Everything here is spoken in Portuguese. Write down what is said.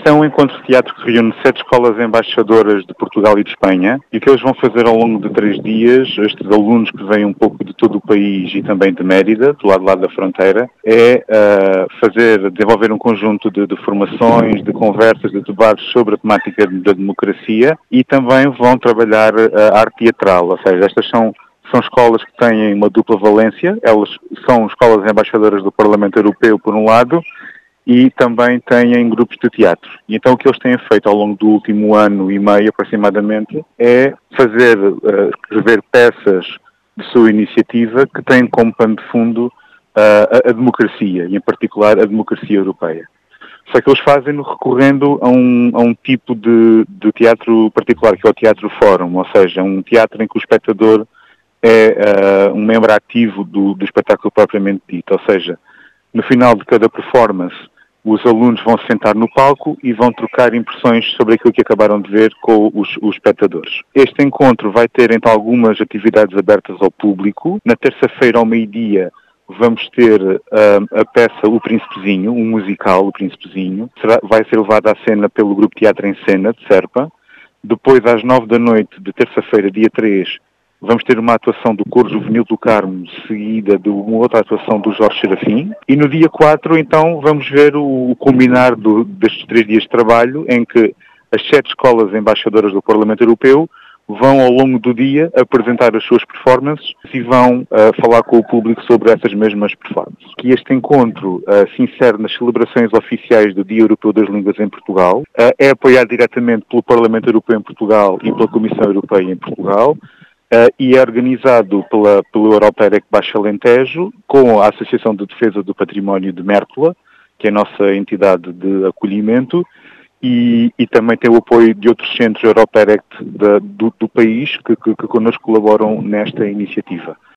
Este é um encontro de teatro que reúne 7 escolas embaixadoras de Portugal e de Espanha, e o que eles vão fazer ao longo de 3 dias, estes alunos que vêm um pouco de todo o país e também de Mérida, do lado da fronteira, é desenvolver um conjunto de formações, de conversas, de debates sobre a temática da democracia, e também vão trabalhar a arte teatral, ou seja, estas são escolas que têm uma dupla valência. Elas são escolas embaixadoras do Parlamento Europeu, por um lado, e também têm grupos de teatro. E então o que eles têm feito ao longo do último ano e meio, aproximadamente, é escrever peças de sua iniciativa que têm como pano de fundo a democracia, e em particular a democracia europeia. Só que eles fazem-no recorrendo a um tipo de teatro particular, que é o Teatro Fórum, ou seja, um teatro em que o espectador é um membro ativo do espetáculo propriamente dito. Ou seja, no final de cada performance, os alunos vão se sentar no palco e vão trocar impressões sobre aquilo que acabaram de ver com os espectadores. Este encontro vai ter então algumas atividades abertas ao público. Na terça-feira ao meio-dia vamos ter a peça O Príncipezinho, um musical, O Príncipezinho. Vai ser levada à cena pelo Grupo Teatro em Cena, de Serpa. Depois, às 9 da noite de terça-feira, dia 3, vamos ter uma atuação do Coro Juvenil do Carmo, seguida de uma outra atuação do Jorge Serafim. E no dia 4, então, vamos ver o culminar destes 3 dias de trabalho, em que as 7 escolas embaixadoras do Parlamento Europeu vão, ao longo do dia, apresentar as suas performances e vão falar com o público sobre essas mesmas performances. Que este encontro se insere nas celebrações oficiais do Dia Europeu das Línguas em Portugal, é apoiado diretamente pelo Parlamento Europeu em Portugal e pela Comissão Europeia em Portugal, e é organizado pelo Europerec Baixo Alentejo, com a Associação de Defesa do Património de Mértola, que é a nossa entidade de acolhimento, e também tem o apoio de outros centros Europerec do país que connosco colaboram nesta iniciativa.